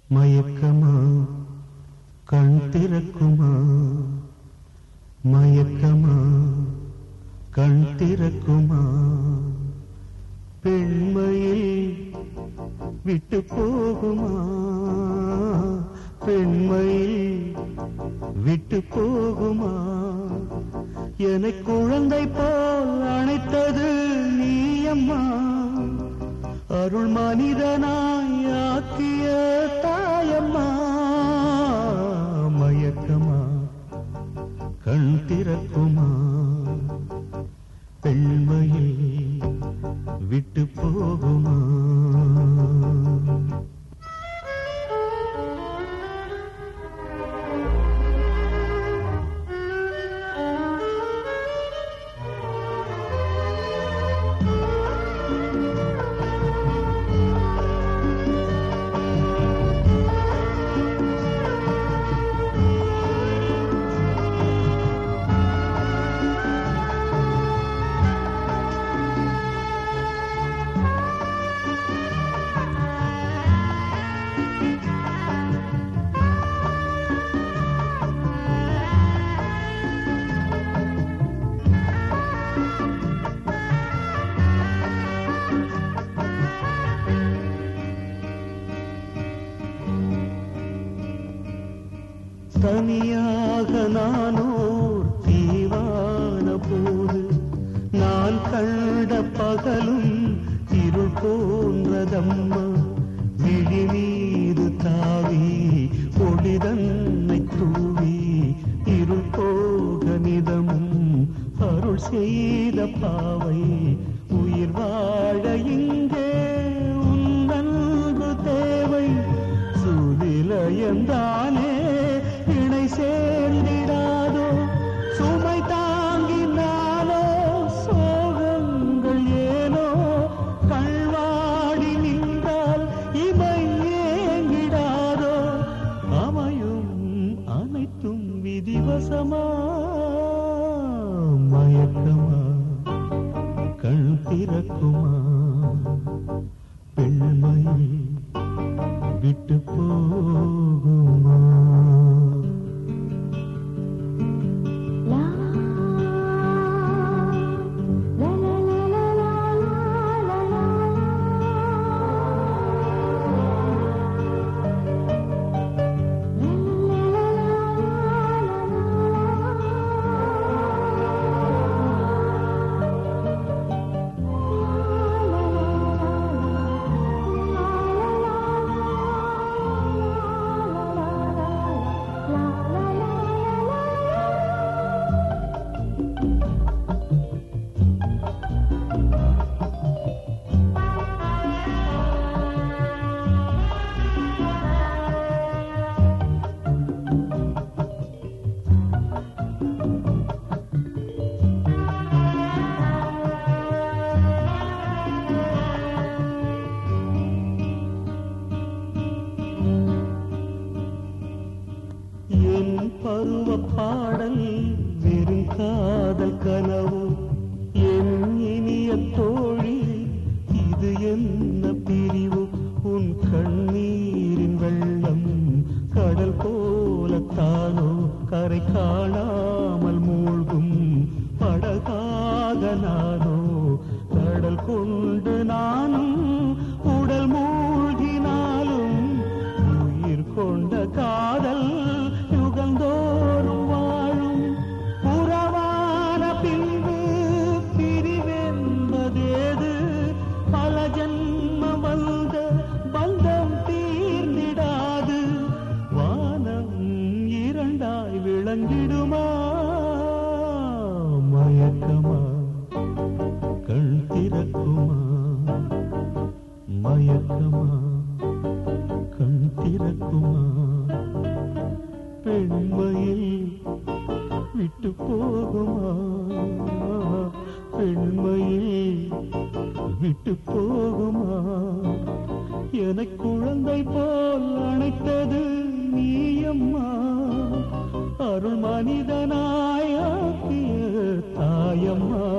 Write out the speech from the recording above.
மயக்கமா கண் திறக்குமா, மயக்கமா கண் திறக்குமா, பெண்மையை விட்டு போகுமா, பெண்மையை விட்டு போகுமா, என்னை குழந்தை போல் அணைத்தது நீயம்மா, அருள் மனிதனாய் ஆக்கிய தாயம்மா, மயக்கமா கண் திறக்குமா, பெண்மையை விட்டு போகுமா. தனியாக நானோர் தீவான போது நான் கண்ட பகலும் இருள் போன்றதம்மா, விழி மீது தாவி ஒளிதன்னை தூவி இருள் போக நிதமும் அருள் செய்த பாவை, உயிர் வாழ இங்கே உன் அன்பு தேவை, சுதிலயந்தானே இணை சேர்ந்திடாதோ, சுமை தாங்கினாலோ சோகங்கள் ஏனோ, கள்வாடி நின்றால் இமை ஏங்கிடாதோ, அமையும் அனைத்தும் விதிவசமா, மயக்கமா கண் திறக்குமா, பெண்மையை விட்டு போகுமா. பருவ பாடல் வெறும் காதல் கனவு, என் இனிய தோழி இது என்ன பிரிவு, உன் கண்ணீரின் வெள்ளம் கடல் போலத்தானோ கரை காணாமல் மூழ்கும் படகாக நானோ, கடல் கொண்டு நானும் உடல் மூழ்கினாலும் உயிர் கொண்ட காதல் யுகந்தோறும் வாழும், புறவான பின்பு பிரிவென்பதேது, பல ஜன்ம வந்த பந்தம் தீர்ந்திடாது, வானம் இரண்டாய் விளங்கிடுமா, மயக்கமா கண் திறக்குமா, மயக்கமா கண் திறக்குமா, பெண்மையை விட்டு போகுமா, பெண்மையை விட்டு போகுமா, என குழந்தை போல் அணைத்தது நீயம்மா, அருள் மனிதனாய் ஆக்கிய தாயம்மா.